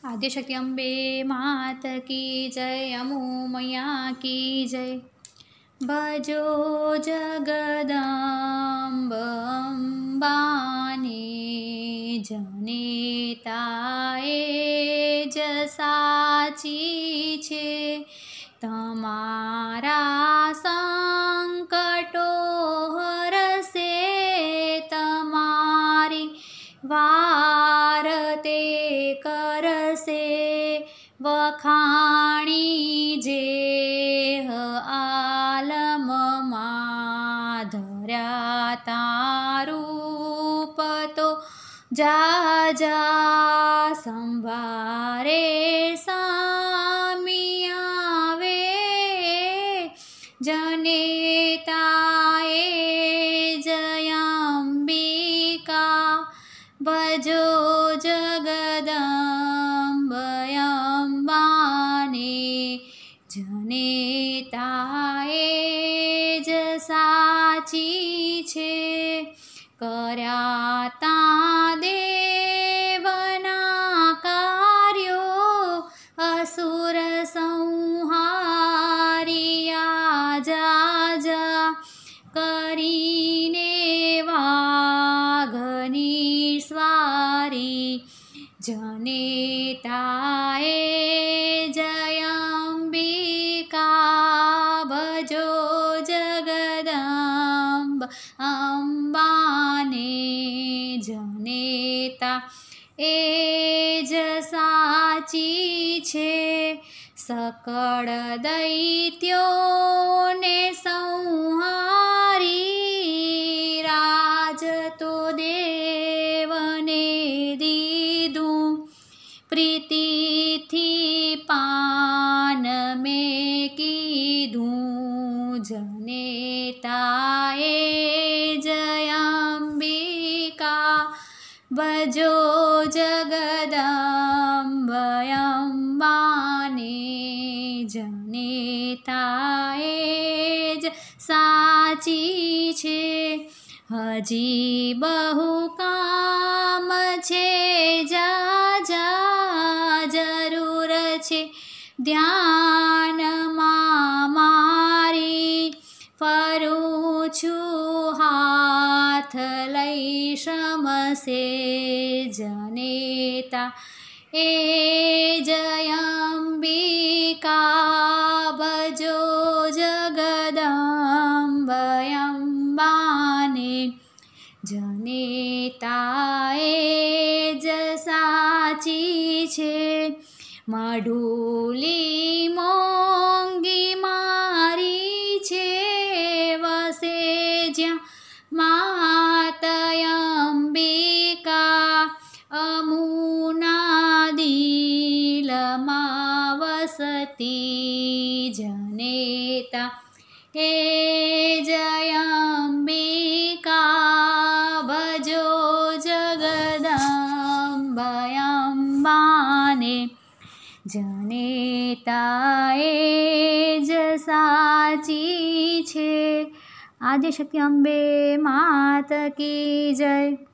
आद्यशक्ति अम्बे मात की जय, अमु मैया की जय। भजो जगदम्ब अम्बाने, जनेताए ज साची छे। तमारा संकटो हरसे, तमारी वारते करसे। वखाणी जेह आलममा धर्या तारूप तो जाजा संभारे सामी आवे। जनेताए जयाम्बिका, भजो जगदम्ब अम्बाने। जनेताए ज साची छे, कर्या ता देवना कार्यो। असुर संहारिया जाजा, करीने वाघनी स्वारी। जनेताए जयाम्बिका, भजो जगदम्ब अम्बाने। जनेता एज साची छे, सकळ दैत्योने संहारी। राज तो देवने दीधुं, प्रीतिथी पान में कीधुं। जनेताए जयाम्बिका, भजो जगदम्ब अम्बाने। जनेताए ज साची छे, हजी बहु काम छे जाजा। जरूर छे ध्यानमा मारी, फरूं छुं हाथ लई शमसे। जनेता ए जयाम्बिका, भजो जगदम्ब अम्बाने। जनेताए ज साची छे, मढुली मोंगी मारी छे। वसे ज्यां मात अंबिका, अमुना दिलमा वसती। जनेता हे जयाम्बिका, भजो जगदम्ब अम्बाने। जनेताए ज साची छे। आद्यशक्ति अम्बे मात की जय।